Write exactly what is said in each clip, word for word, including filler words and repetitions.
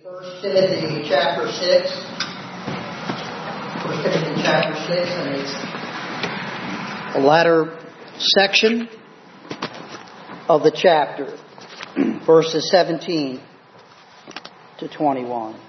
First Timothy chapter six. First Timothy chapter six, and it's the latter section of the chapter, verses seventeen to twenty-one.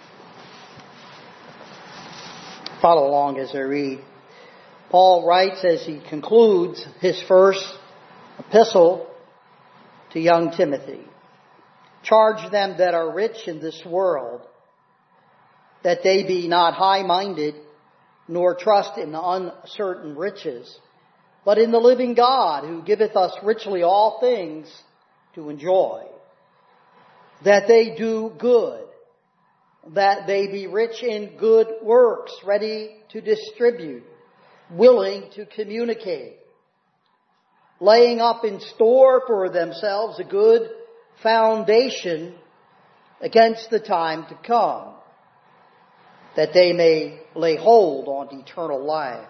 Follow along as I read. Paul writes as he concludes his first epistle to young Timothy. Charge them that are rich in this world, that they be not high-minded, nor trust in uncertain riches, but in the living God, who giveth us richly all things to enjoy. That they do good, that they be rich in good works, ready to distribute, willing to communicate, laying up in store for themselves a good foundation against the time to come, that they may lay hold on eternal life.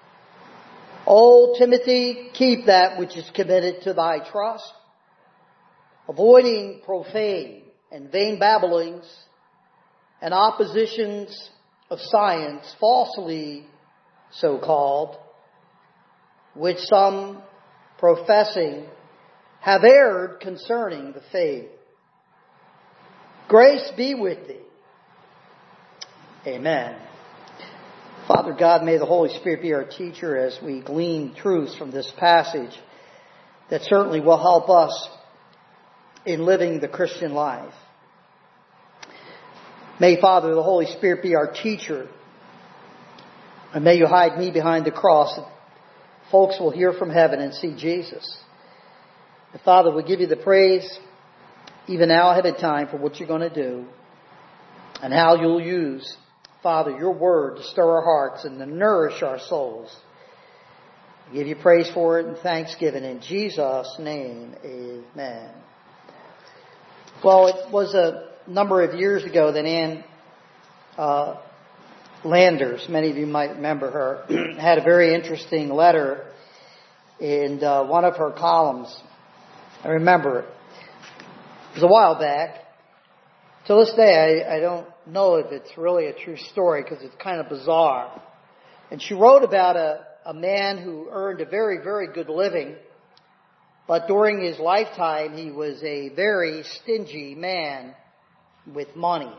O Timothy, keep that which is committed to thy trust, avoiding profane and vain babblings and oppositions of science, falsely so called, which some professing have erred concerning the faith. Grace be with thee. Amen. Father God, may the Holy Spirit be our teacher as we glean truths from this passage that certainly will help us in living the Christian life. May, Father, the Holy Spirit be our teacher, and may you hide me behind the cross that folks will hear from heaven and see Jesus. And Father, we give you the praise even now ahead of time for what you're going to do and how you'll use, Father, your word to stir our hearts and to nourish our souls. We give you praise for it and thanksgiving in Jesus' name. Amen. Well, it was a number of years ago that Ann uh, Landers, many of you might remember her, had a very interesting letter in uh, one of her columns. I remember it. It was a while back. To this day, I, I don't know if it's really a true story because it's kind of bizarre. And she wrote about a, a man who earned a very, very good living, but during his lifetime, he was a very stingy man with money.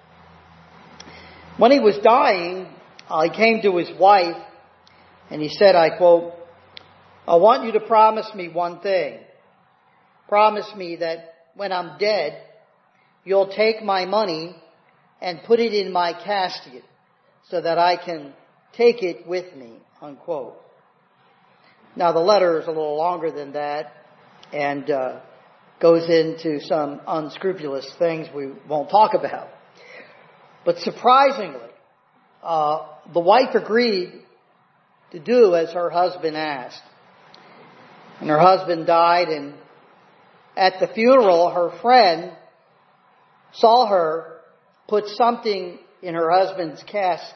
When he was dying, uh, he came to his wife and he said, I quote, I want you to promise me one thing. Promise me that when I'm dead, you'll take my money and put it in my casket so that I can take it with me, unquote. Now, the letter is a little longer than that and uh, goes into some unscrupulous things we won't talk about. But surprisingly, uh, the wife agreed to do as her husband asked. And her husband died, and at the funeral, her friend saw her put something in her husband's casket.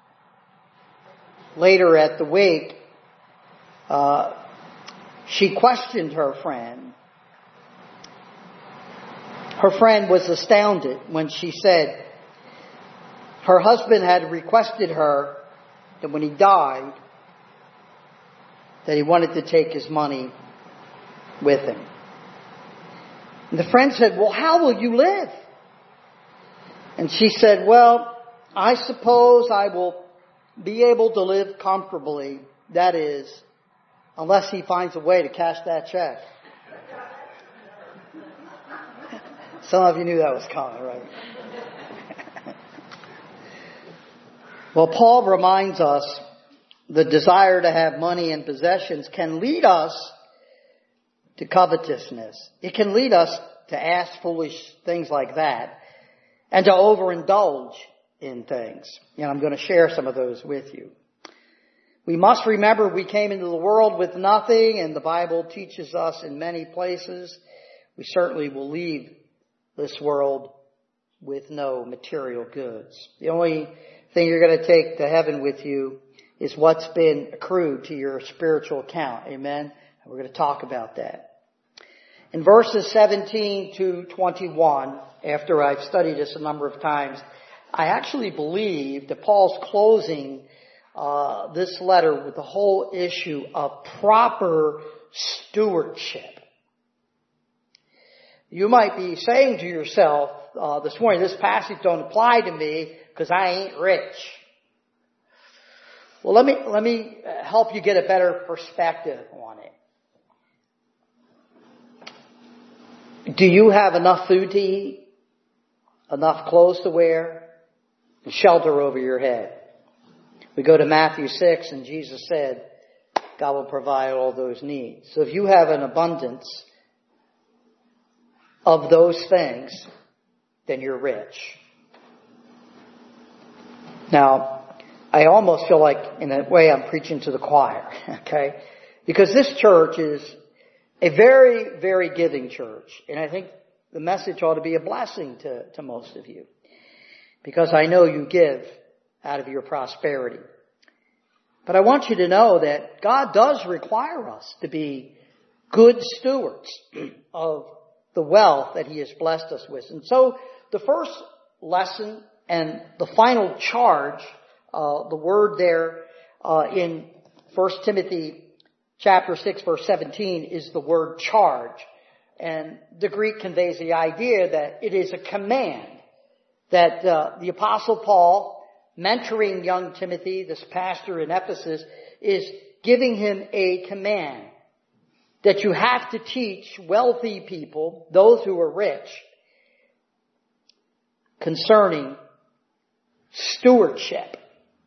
Later at the wake, uh, she questioned her friend. Her friend was astounded when she said her husband had requested her that when he died, that he wanted to take his money with him. And the friend said, well, how will you live? And she said, well, I suppose I will be able to live comfortably. That is, unless he finds a way to cash that check. Some of you knew that was coming, right? Well, Paul reminds us the desire to have money and possessions can lead us to covetousness. It can lead us to ask foolish things like that and to overindulge in things. And I'm going to share some of those with you. We must remember we came into the world with nothing, and the Bible teaches us in many places we certainly will leave this world with no material goods. The only thing you're going to take to heaven with you is what's been accrued to your spiritual account. Amen? And we're going to talk about that. In verses seventeen to twenty-one, after I've studied this a number of times, I actually believe that Paul's closing uh, this letter with the whole issue of proper stewardship. You might be saying to yourself uh, this morning, this passage don't apply to me because I ain't rich. Well, let me let me help you get a better perspective on it. Do you have enough food to eat, enough clothes to wear, and shelter over your head? We go to Matthew six, and Jesus said, God will provide all those needs. So if you have an abundance of those things, then you're rich. Now, I almost feel like, in a way, I'm preaching to the choir, okay? Because this church is a very, very giving church. And I think the message ought to be a blessing to, to most of you. Because I know you give out of your prosperity. But I want you to know that God does require us to be good stewards of the wealth that He has blessed us with. And so the first lesson and the final charge, uh, the word there uh, in First Timothy chapter six verse seventeen is the word charge. And the Greek conveys the idea that it is a command that uh, the Apostle Paul, mentoring young Timothy, this pastor in Ephesus, is giving him a command that you have to teach wealthy people, those who are rich, concerning stewardship.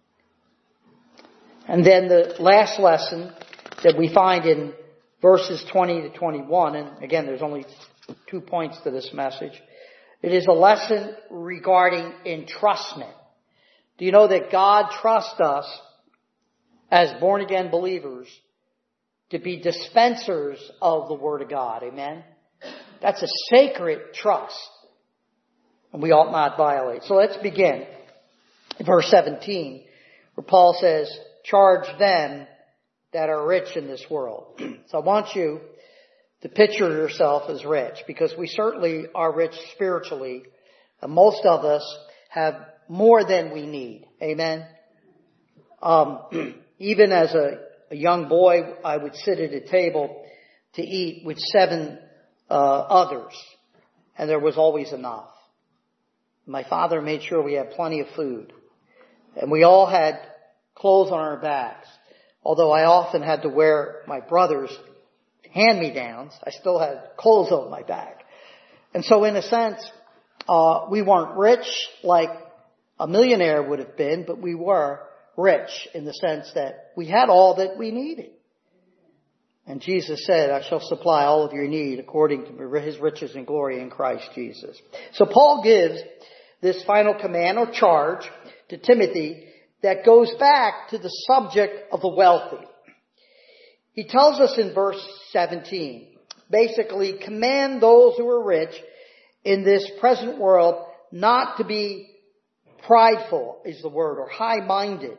And then the last lesson that we find in verses twenty to twenty-one, and again, there's only two points to this message. It is a lesson regarding entrustment. Do you know that God trusts us as born-again believers to be dispensers of the Word of God? Amen? That's a sacred trust, and we ought not violate. So let's begin. Verse seventeen, where Paul says, charge them that are rich in this world. So I want you to picture yourself as rich, because we certainly are rich spiritually. And most of us have more than we need. Amen? Um, even as a, a young boy, I would sit at a table to eat with seven uh, others, and there was always enough. My father made sure we had plenty of food. And we all had clothes on our backs. Although I often had to wear my brother's hand-me-downs, I still had clothes on my back. And so in a sense, uh, we weren't rich like a millionaire would have been, but we were rich in the sense that we had all that we needed. And Jesus said, I shall supply all of your need according to His riches and glory in Christ Jesus. So Paul gives this final command or charge to Timothy that goes back to the subject of the wealthy. He tells us in verse seventeen, basically, command those who are rich in this present world not to be prideful, is the word, or high-minded.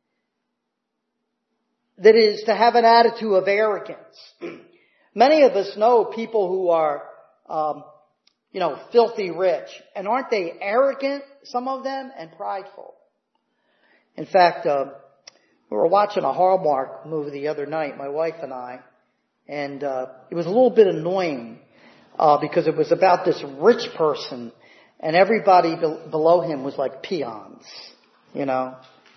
That is, to have an attitude of arrogance. Many of us know people who are, um, you know, filthy rich. And aren't they arrogant, some of them, and prideful? In fact, uh, we were watching a Hallmark movie the other night, my wife and I, and uh, it was a little bit annoying uh, because it was about this rich person, and everybody be- below him was like peons, you know.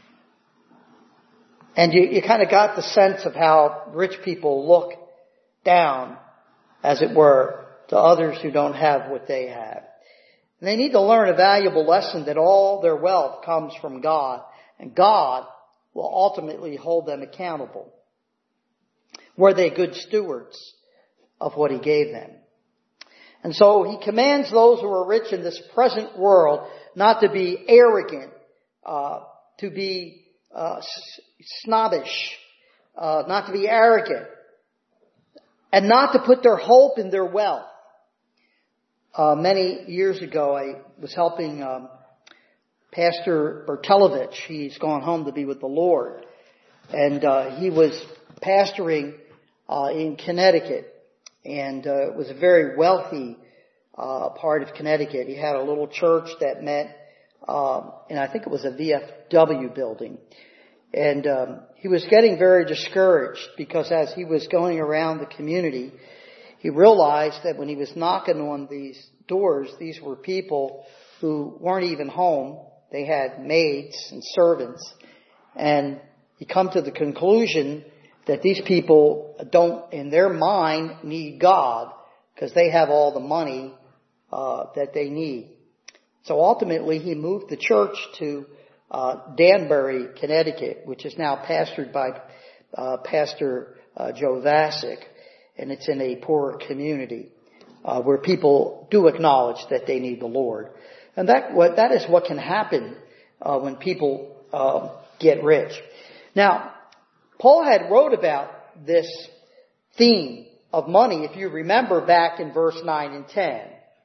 And you, you kind of got the sense of how rich people look down, as it were, to others who don't have what they have. And they need to learn a valuable lesson that all their wealth comes from God. And God will ultimately hold them accountable. Were they good stewards of what He gave them? And so He commands those who are rich in this present world not to be arrogant, uh, to be uh, snobbish, uh, not to be arrogant, and not to put their hope in their wealth. Uh, many years ago, I was helping um, Pastor Bertelovich. He's gone home to be with the Lord. And uh, he was pastoring uh, in Connecticut. And uh, it was a very wealthy uh, part of Connecticut. He had a little church that met, um, and I think it was a V F W building. And um, he was getting very discouraged because as he was going around the community, he realized that when he was knocking on these doors, these were people who weren't even home. They had maids and servants. And he come to the conclusion that these people don't, in their mind, need God because they have all the money uh, that they need. So ultimately, he moved the church to uh, Danbury, Connecticut, which is now pastored by uh, Pastor uh, Joe Vasick, and it's in a poor community uh, where people do acknowledge that they need the Lord. And that what that is what can happen uh, when people uh, get rich. Now, Paul had wrote about this theme of money, if you remember, back in verse nine and ten.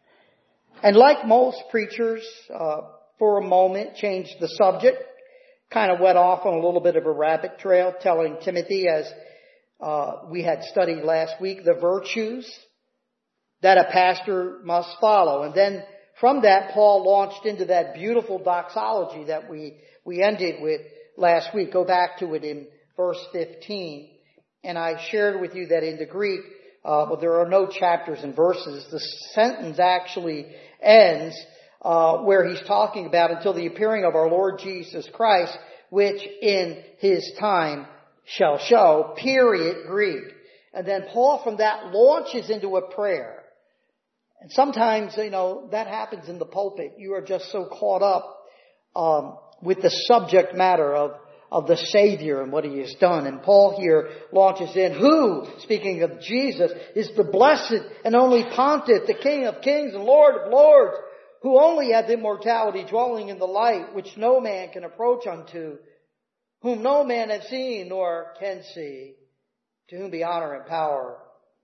And like most preachers, uh, for a moment changed the subject, kind of went off on a little bit of a rabbit trail, telling Timothy, as uh, we had studied last week, the virtues that a pastor must follow. And then from that, Paul launched into that beautiful doxology that we, we ended with last week. Go back to it in verse fifteen, and I shared with you that in the Greek, uh, well, there are no chapters and verses. The sentence actually ends uh, where he's talking about until the appearing of our Lord Jesus Christ, which in his time shall show, period, Greek. And then Paul from that launches into a prayer. And sometimes, you know, that happens in the pulpit. You are just so caught up um, with the subject matter of of the Savior and what He has done. And Paul here launches in, who, speaking of Jesus, is the blessed and only Pontiff, the King of kings and Lord of lords, who only hath immortality, dwelling in the light, which no man can approach unto, whom no man hath seen nor can see, to whom be honor and power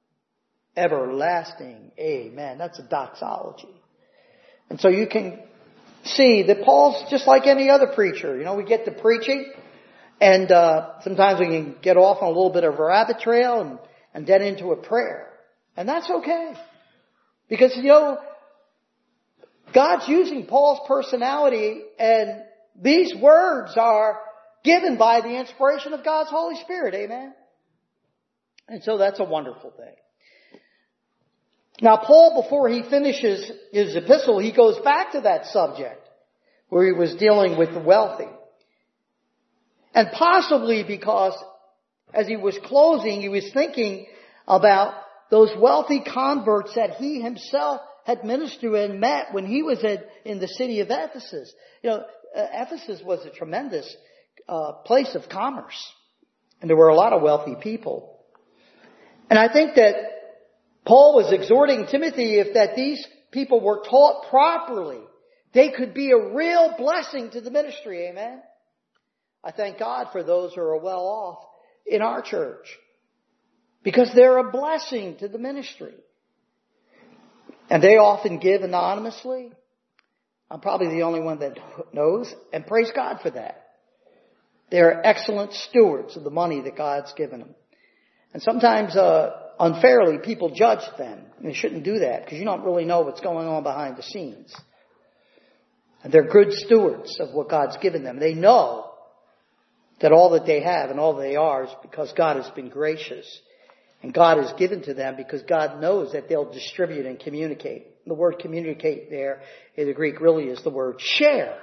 everlasting. Amen. That's a doxology. And so you can see that Paul's just like any other preacher. You know, we get to preaching, and uh, sometimes we can get off on a little bit of a rabbit trail and, and then into a prayer. And that's okay. Because, you know, God's using Paul's personality, and these words are given by the inspiration of God's Holy Spirit. Amen? And so that's a wonderful thing. Now, Paul, before he finishes his epistle, he goes back to that subject where he was dealing with the wealthy. And possibly because as he was closing, he was thinking about those wealthy converts that he himself had ministered and met when he was at, in the city of Ephesus. You know, uh, Ephesus was a tremendous uh, place of commerce. And there were a lot of wealthy people. And I think that Paul was exhorting Timothy, if that these people were taught properly, they could be a real blessing to the ministry. Amen? I thank God for those who are well off in our church, because they're a blessing to the ministry. And they often give anonymously. I'm probably the only one that knows, and praise God for that. They're excellent stewards of the money that God's given them. And sometimes uh, unfairly people judge them. And they shouldn't do that, because you don't really know what's going on behind the scenes. And they're good stewards of what God's given them. They know that all that they have and all they are is because God has been gracious. And God has given to them because God knows that they'll distribute and communicate. The word communicate there in the Greek really is the word share.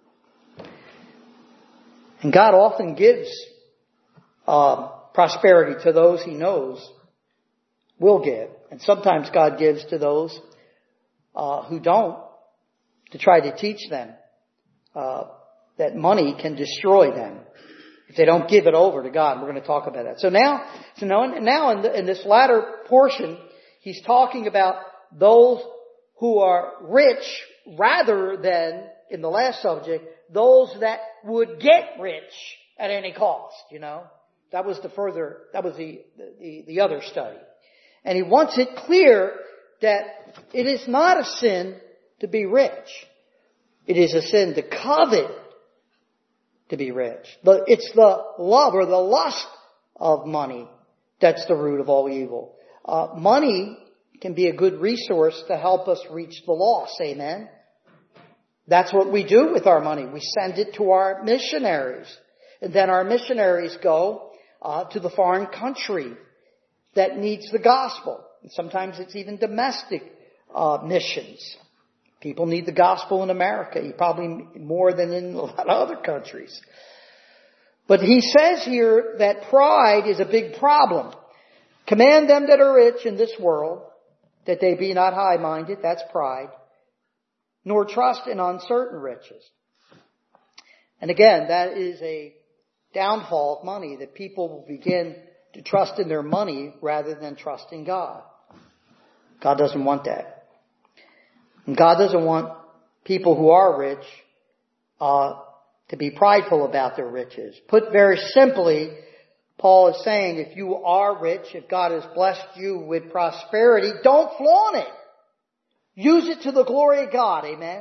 And God often gives uh, prosperity to those He knows will give. And sometimes God gives to those uh, who don't, to try to teach them uh, that money can destroy them if they don't give it over to God. We're going to talk about that. So now, so now, now in, the, in this latter portion, he's talking about those who are rich rather than, in the last subject, those that would get rich at any cost, you know. That was the further, that was the, the, the other study. And he wants it clear that it is not a sin to be rich. It is a sin to covet to be rich. But it's the love or the lust of money that's the root of all evil. Uh, money can be a good resource to help us reach the lost. Amen. That's what we do with our money. We send it to our missionaries. And then our missionaries go uh, to the foreign country that needs the gospel. And sometimes it's even domestic uh, missions. People need the gospel in America, probably more than in a lot of other countries. But he says here that pride is a big problem. Command them that are rich in this world, that they be not high-minded, that's pride, nor trust in uncertain riches. And again, that is a downfall of money, that people will begin to trust in their money rather than trusting God. God doesn't want that. And God doesn't want people who are rich uh, to be prideful about their riches. Put very simply, Paul is saying, if you are rich, if God has blessed you with prosperity, don't flaunt it. Use it to the glory of God. Amen.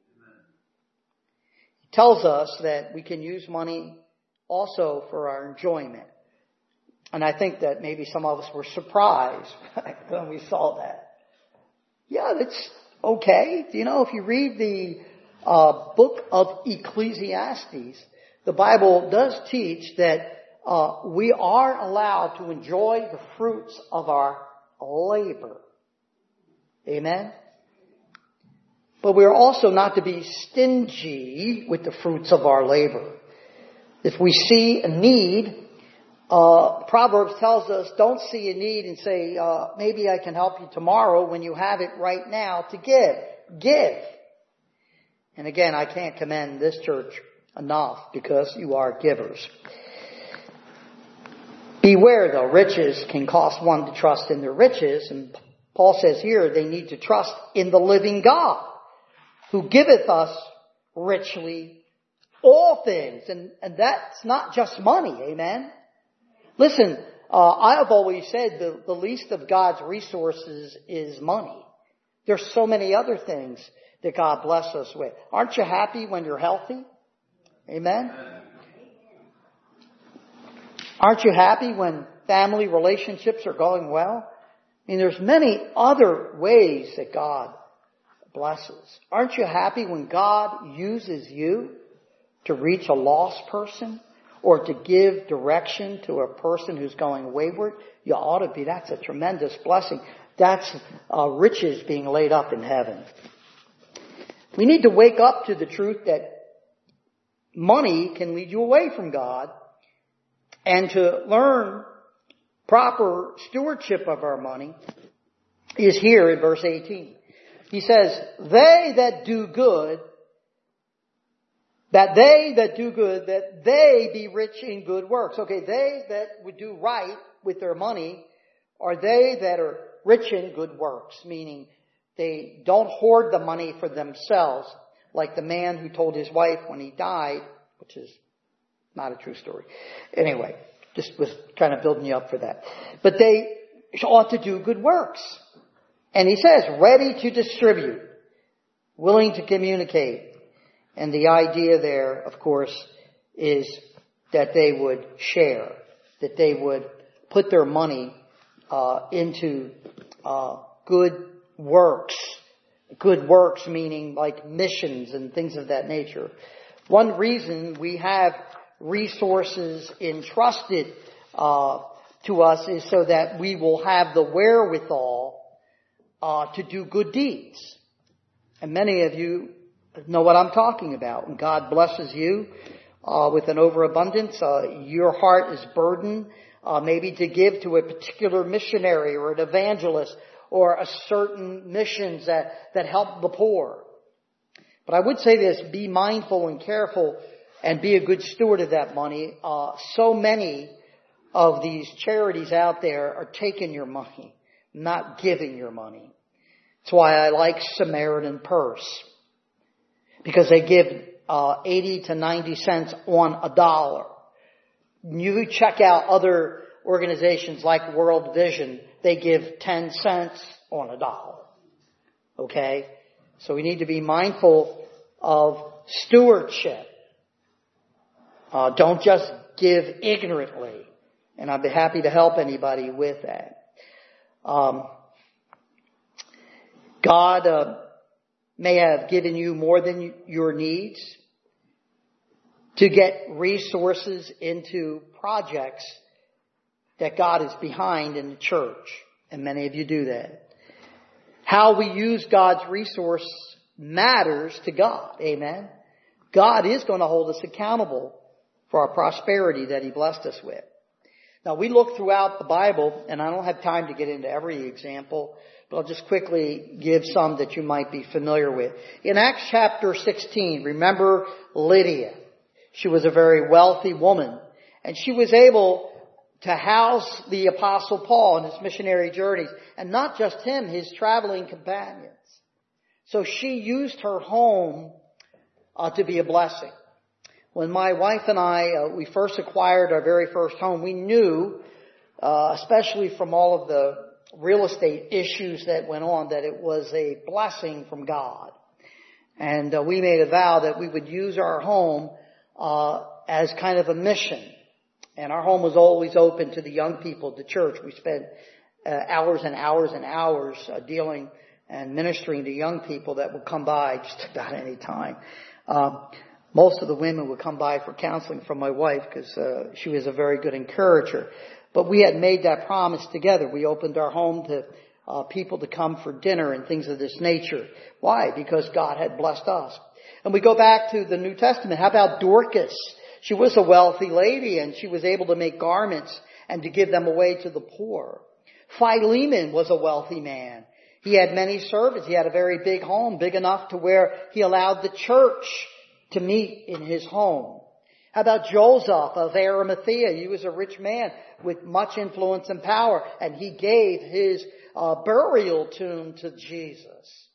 He tells us that we can use money also for our enjoyment. And I think that maybe some of us were surprised when we saw that. Yeah, that's okay. You know, if you read the uh, book of Ecclesiastes, the Bible does teach that uh, we are allowed to enjoy the fruits of our labor. Amen? But we're also not to be stingy with the fruits of our labor. If we see a need, uh, Proverbs tells us, don't see a need and say, uh, maybe I can help you tomorrow when you have it right now to give. Give. And again, I can't commend this church enough because you are givers. Beware though, riches can cause one to trust in their riches. And Paul says here they need to trust in the living God, who giveth us richly all things. And, and that's not just money, amen? Listen, uh, I have always said the, the least of God's resources is money. There's so many other things that God bless us with. Aren't you happy when you're healthy? Amen? Aren't you happy when family relationships are going well? I mean, there's many other ways that God blesses. Aren't you happy when God uses you to reach a lost person or to give direction to a person who's going wayward? You ought to be. That's a tremendous blessing. That's uh, riches being laid up in heaven. We need to wake up to the truth that money can lead you away from God, and to learn proper stewardship of our money is here in verse eighteen. He says, they that do good, that they that do good, that they be rich in good works. Okay, they that would do right with their money are they that are rich in good works, meaning they don't hoard the money for themselves, like the man who told his wife when he died, which is not a true story. Anyway, just was kind of building you up for that. But they ought to do good works. And he says, ready to distribute, willing to communicate. And the idea there, of course, is that they would share, that they would put their money uh, into uh, good works. Good works meaning like missions and things of that nature. One reason we have resources entrusted uh, to us is so that we will have the wherewithal uh, to do good deeds. And many of you know what I'm talking about. When God blesses you uh, with an overabundance, uh, your heart is burdened uh, maybe to give to a particular missionary or an evangelist or a certain missions that, that help the poor. But I would say this, be mindful and careful and be a good steward of that money. Uh, so many of these charities out there are taking your money, not giving your money. That's why I like Samaritan Purse. Because they give uh, eighty to ninety cents on a dollar. You check out other organizations like World Vision, they give ten cents on a dollar. Okay? So we need to be mindful of stewardship. Uh, don't just give ignorantly. And I'd be happy to help anybody with that. Um, God uh, may have given you more than your needs to get resources into projects that God is behind in the church. And many of you do that. How we use God's resource matters to God. Amen. God is going to hold us accountable for our prosperity that He blessed us with. Now we look throughout the Bible, and I don't have time to get into every example, but I'll just quickly give some that you might be familiar with. In Acts chapter sixteen, remember Lydia. She was a very wealthy woman, and she was able to house the Apostle Paul in his missionary journeys, and not just him, his traveling companions. So she used her home uh, to be a blessing. When my wife and I, uh, we first acquired our very first home, we knew, uh, especially from all of the real estate issues that went on, that it was a blessing from God. And uh, we made a vow that we would use our home uh, as kind of a mission. And our home was always open to the young people, the church. We spent uh, hours and hours and hours uh, dealing and ministering to young people that would come by just about any time. Um, most of the women would come by for counseling from my wife because uh, she was a very good encourager. But we had made that promise together. We opened our home to uh, people to come for dinner and things of this nature. Why? Because God had blessed us. And we go back to the New Testament. How about Dorcas? She was a wealthy lady, and she was able to make garments and to give them away to the poor. Philemon was a wealthy man. He had many servants. He had a very big home, big enough to where he allowed the church to meet in his home. How about Joseph of Arimathea? He was a rich man with much influence and power, and he gave his uh, burial tomb to Jesus.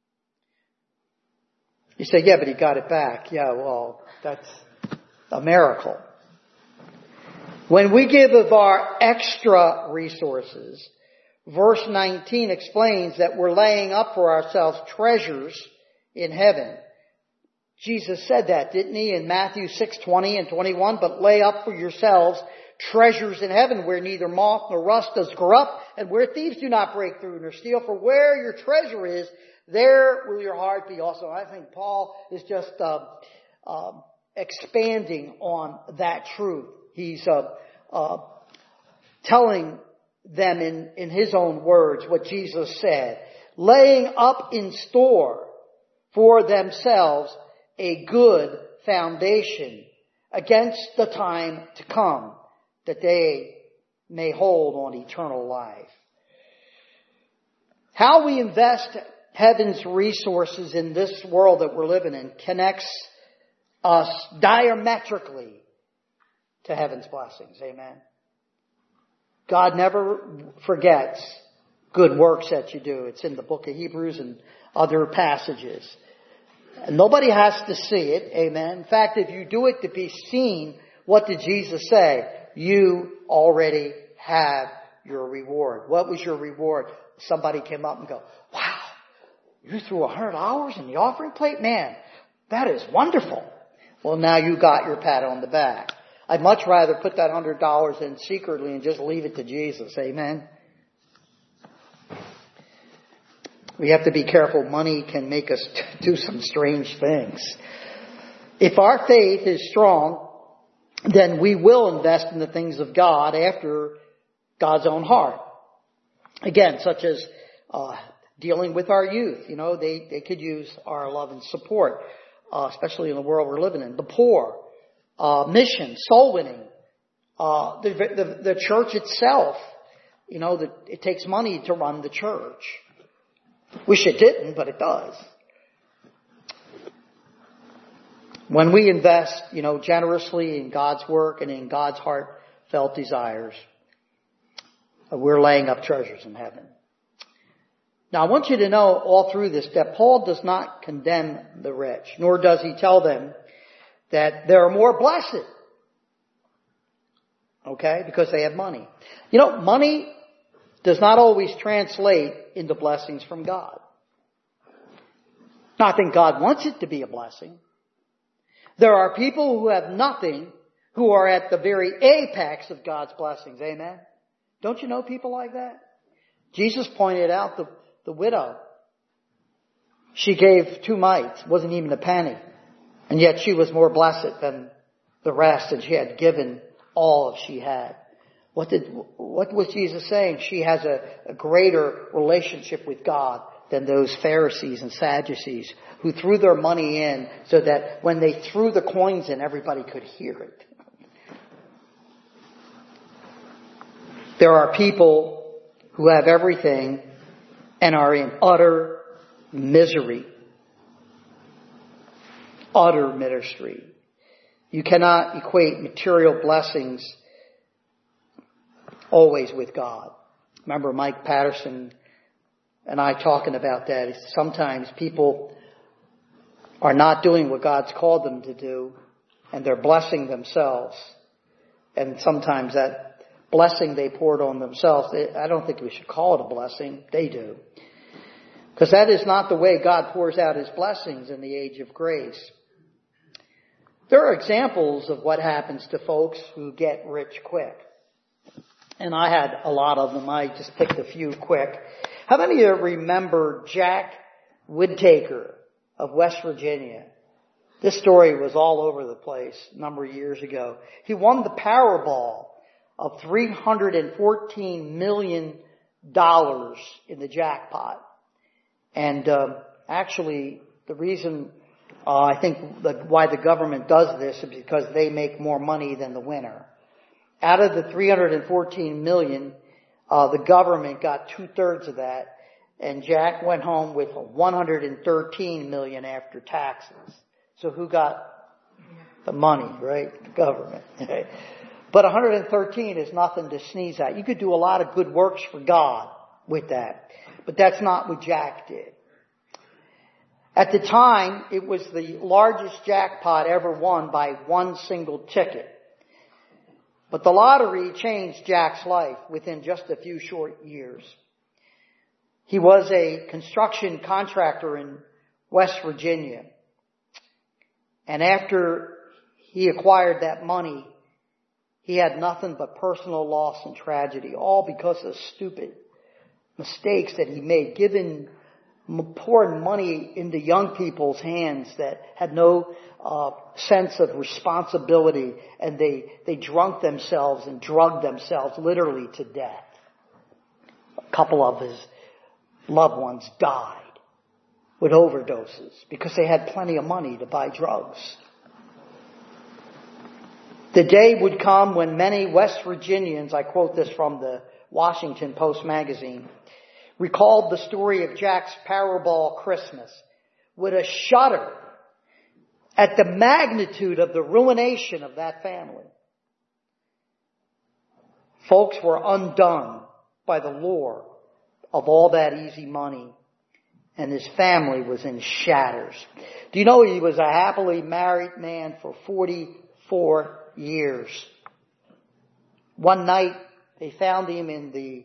You say, yeah, but he got it back. Yeah, well, that's a miracle. When we give of our extra resources, verse nineteen explains that we're laying up for ourselves treasures in heaven. Jesus said that, didn't he, in Matthew six twenty and twenty-one? But lay up for yourselves treasures in heaven where neither moth nor rust does corrupt and where thieves do not break through nor steal. For where your treasure is, there will your heart be also. I think Paul is just uh, uh, expanding on that truth. He's uh, uh, telling them in, in his own words what Jesus said. Laying up in store for themselves a good foundation against the time to come, that they may hold on eternal life. How we invest heaven's resources in this world that we're living in connects us diametrically to heaven's blessings. Amen. God never forgets good works that you do. It's in the book of Hebrews and other passages. And nobody has to see it. Amen. In fact, if you do it to be seen, what did Jesus say? You already have your reward. What was your reward? Somebody came up and go, wow, you threw a hundred dollars in the offering plate? Man, that is wonderful. Well, now you got your pat on the back. I'd much rather put that hundred dollars in secretly and just leave it to Jesus. Amen. We have to be careful. Money can make us do some strange things. If our faith is strong, then we will invest in the things of God after God's own heart. Again, such as uh, dealing with our youth. You know, they, they could use our love and support, uh, especially in the world we're living in. The poor, uh, mission, soul winning, uh, the, the, the church itself. You know, the, it takes money to run the church. Wish it didn't, but it does. When we invest, you know, generously in God's work and in God's heartfelt desires, we're laying up treasures in heaven. Now, I want you to know all through this that Paul does not condemn the rich, nor does he tell them that they're more blessed. Okay? Because they have money. You know, money does not always translate into blessings from God. Now, I think God wants it to be a blessing. There are people who have nothing who are at the very apex of God's blessings. Amen? Don't you know people like that? Jesus pointed out the, the widow. She gave two mites, wasn't even a penny. And yet she was more blessed than the rest, and she had given all she had. What did, what was Jesus saying? She has a, a greater relationship with God than those Pharisees and Sadducees who threw their money in so that when they threw the coins in, everybody could hear it. There are people who have everything and are in utter misery. Utter misery. You cannot equate material blessings always with God. Remember Mike Patterson and I talking about that. Sometimes people are not doing what God's called them to do, and they're blessing themselves. And sometimes that blessing they poured on themselves, I don't think we should call it a blessing. They do. Because that is not the way God pours out His blessings in the age of grace. There are examples of what happens to folks who get rich quick. And I had a lot of them. I just picked a few quick. How many of you remember Jack Woodtaker of West Virginia? This story was all over the place a number of years ago. He won the Powerball of three hundred fourteen million dollars in the jackpot. And um, actually, the reason uh, I think the, why the government does this is because they make more money than the winner. Out of the three hundred fourteen million dollars, uh, the government got two-thirds of that, and Jack went home with one hundred thirteen million dollars after taxes. So who got the money, right? The government. But one hundred thirteen is nothing to sneeze at. You could do a lot of good works for God with that. But that's not what Jack did. At the time, it was the largest jackpot ever won by one single ticket. But the lottery changed Jack's life within just a few short years. He was a construction contractor in West Virginia. And after he acquired that money, he had nothing but personal loss and tragedy, all because of stupid mistakes that he made, giving, pouring money into young people's hands that had no uh, sense of responsibility, and they, they drunk themselves and drugged themselves literally to death. A couple of his loved ones died with overdoses because they had plenty of money to buy drugs. The day would come when many West Virginians, I quote this from the Washington Post magazine, recalled the story of Jack's Powerball Christmas with a shudder at the magnitude of the ruination of that family. Folks were undone by the lure of all that easy money, and his family was in shatters. Do you know he was a happily married man for forty-four years? One night, they found him in the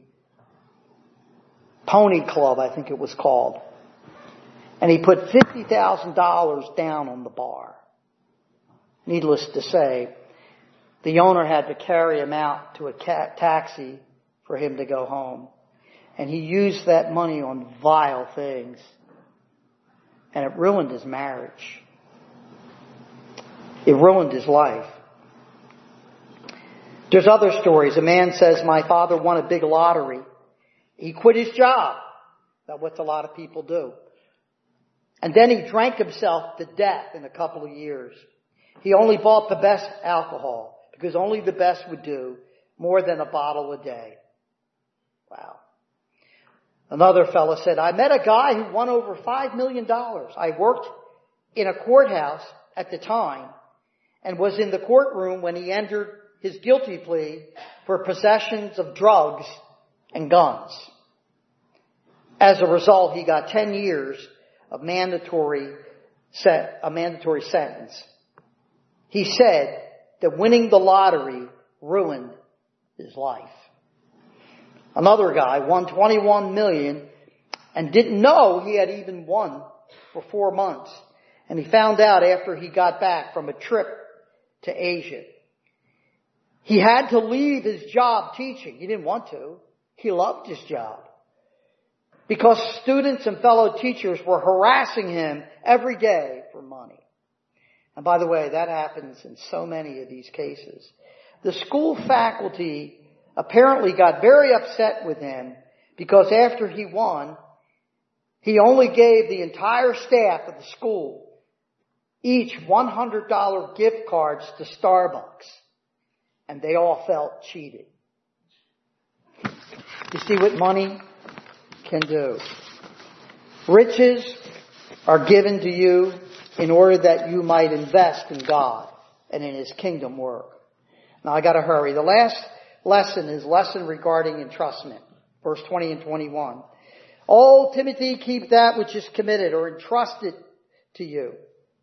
Pony Club, I think it was called. And he put fifty thousand dollars down on the bar. Needless to say, the owner had to carry him out to a ca- taxi for him to go home. And he used that money on vile things. And it ruined his marriage. It ruined his life. There's other stories. A man says, my father won a big lottery. He quit his job. That's what a lot of people do. And then he drank himself to death in a couple of years. He only bought the best alcohol because only the best would do, more than a bottle a day. Wow. Another fellow said, I met a guy who won over five million dollars. I worked in a courthouse at the time and was in the courtroom when he entered his guilty plea for possessions of drugs and guns. As a result, he got ten years of mandatory set, a mandatory sentence. He said that winning the lottery ruined his life. Another guy won twenty-one million dollars and didn't know he had even won for four months. And he found out after he got back from a trip to Asia. He had to leave his job teaching. He didn't want to. He loved his job. because students and fellow teachers were harassing him every day for money. And by the way, that happens in so many of these cases. The school faculty apparently got very upset with him because after he won, he only gave the entire staff of the school each one hundred dollars gift cards to Starbucks. And they all felt cheated. You see what money can do. Riches are given to you in order that you might invest in God and in His kingdom work. Now I gotta hurry. The last lesson is lesson regarding entrustment. Verse twenty and twenty-one. Oh, Timothy, keep that which is committed or entrusted to you.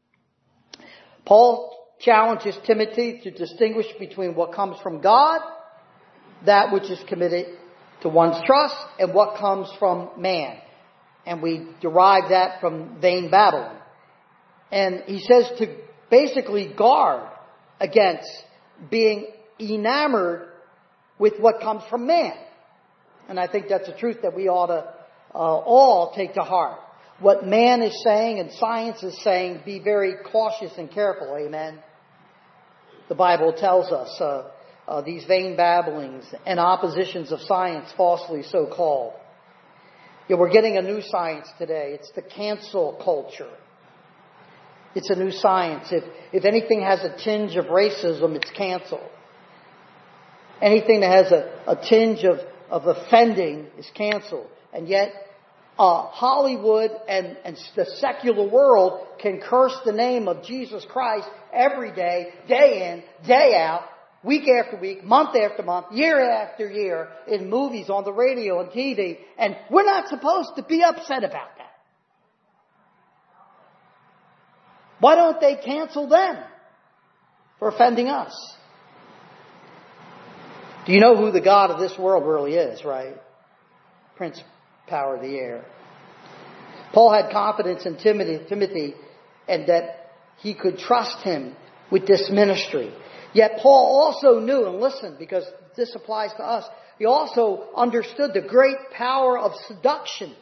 Paul challenges Timothy to distinguish between what comes from God, that which is committed to one's trust, and what comes from man. And we derive that from vain babbling. And he says to basically guard against being enamored with what comes from man. And I think that's a truth that we ought to uh, all take to heart. What man is saying and science is saying, be very cautious and careful. Amen. The Bible tells us uh, uh, these vain babblings and oppositions of science, falsely so called. Yeah, we're getting a new science today. It's the cancel culture. It's a new science. If if anything has a tinge of racism, it's canceled. Anything that has a, a tinge of, of offending is canceled. And yet, uh, Hollywood and, and the secular world can curse the name of Jesus Christ every day, day in, day out, week after week, month after month, year after year, in movies, on the radio, and T V. And we're not supposed to be upset about that. Why don't they cancel them for offending us? Do you know who the God of this world really is, right? Prince, power of the air. Paul had confidence in Timothy, Timothy and that he could trust him with this ministry. Yet Paul also knew, and listen, because this applies to us, he also understood the great power of seduction.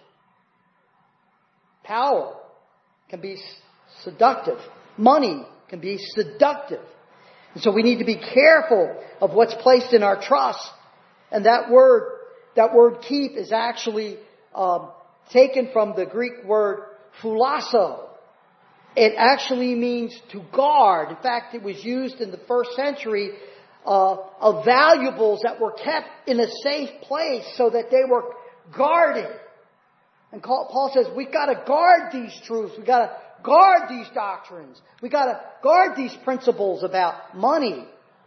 Power can be seductive. Money can be seductive. And so we need to be careful of what's placed in our trust. And that word, that word keep is actually um, taken from the Greek word phulasso. It actually means to guard. In fact, it was used in the first century uh, of valuables that were kept in a safe place so that they were guarded. And Paul says, we've got to guard these truths. We've got to guard these doctrines. We've got to guard these principles about money.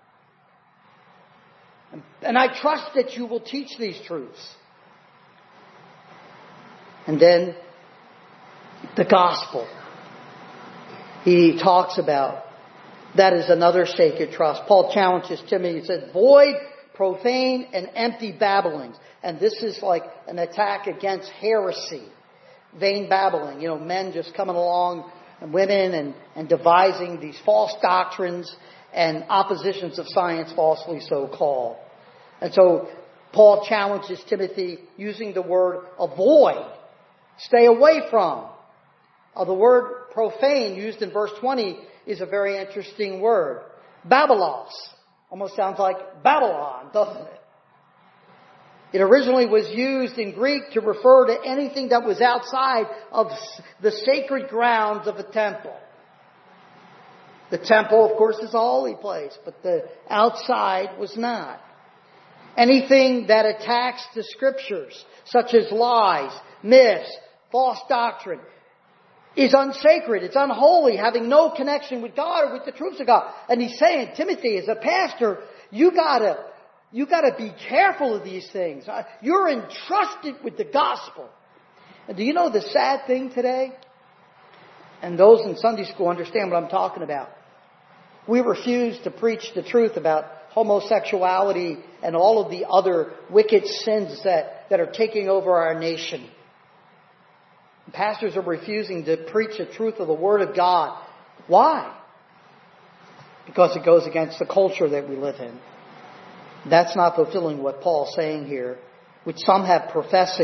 And I trust that you will teach these truths. And then the gospel. He talks about that is another sacred trust. Paul challenges Timothy. He said, void, profane, and empty babblings. And this is like an attack against heresy. Vain babbling. You know, men just coming along, and women, and, and devising these false doctrines and oppositions of science, falsely so called. And so Paul challenges Timothy using the word avoid. Stay away from. Uh, the word profane used in verse twenty is a very interesting word. Babelos. Almost sounds like Babylon, doesn't it? It originally was used in Greek to refer to anything that was outside of the sacred grounds of a temple. The temple, of course, is a holy place, but the outside was not. Anything that attacks the Scriptures, such as lies, myths, false doctrine, is unsacred. It's unholy, having no connection with God or with the truths of God. And he's saying, Timothy, as a pastor, you gotta, you gotta be careful of these things. You're entrusted with the gospel. And do you know the sad thing today? And those in Sunday school understand what I'm talking about. We refuse to preach the truth about homosexuality and all of the other wicked sins that, that are taking over our nation. Pastors are refusing to preach the truth of the Word of God. Why? Because it goes against the culture that we live in. That's not fulfilling what Paul's saying here, which some have professing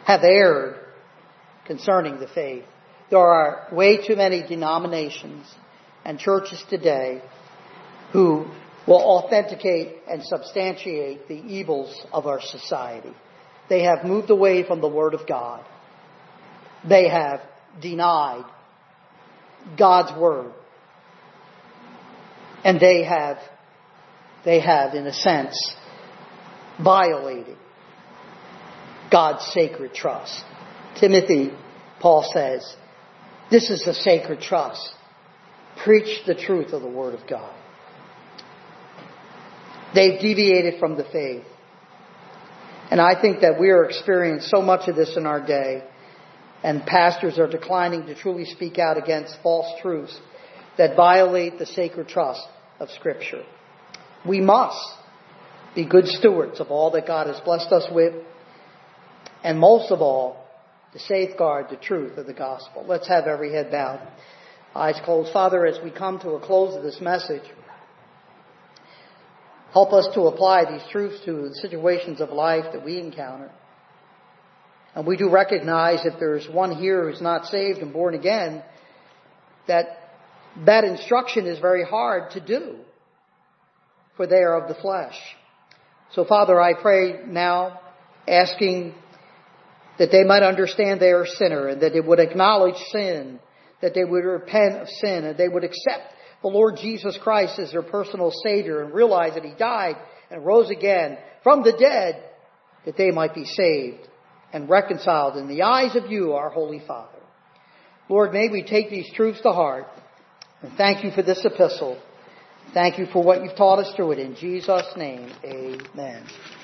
have erred concerning the faith. There are way too many denominations and churches today who will authenticate and substantiate the evils of our society. They have moved away from the Word of God. They have denied God's Word. And they have, they have, in a sense, violated God's sacred trust. Timothy, Paul says, this is a sacred trust. Preach the truth of the Word of God. They've deviated from the faith. And I think that we are experiencing so much of this in our day. And pastors are declining to truly speak out against false truths that violate the sacred trust of Scripture. We must be good stewards of all that God has blessed us with. And most of all, to safeguard the truth of the gospel. Let's have every head bowed, eyes closed. Father, as we come to a close of this message, help us to apply these truths to the situations of life that we encounter. And we do recognize if there's one here who's not saved and born again, that that instruction is very hard to do, for they are of the flesh. So, Father, I pray now, asking that they might understand they are a sinner, and that they would acknowledge sin, that they would repent of sin, and they would accept the Lord Jesus Christ as their personal Savior, and realize that He died and rose again from the dead, that they might be saved and reconciled in the eyes of you, our Holy Father. Lord, may we take these truths to heart, and thank you for this epistle. Thank you for what you've taught us through it. In Jesus' name, amen.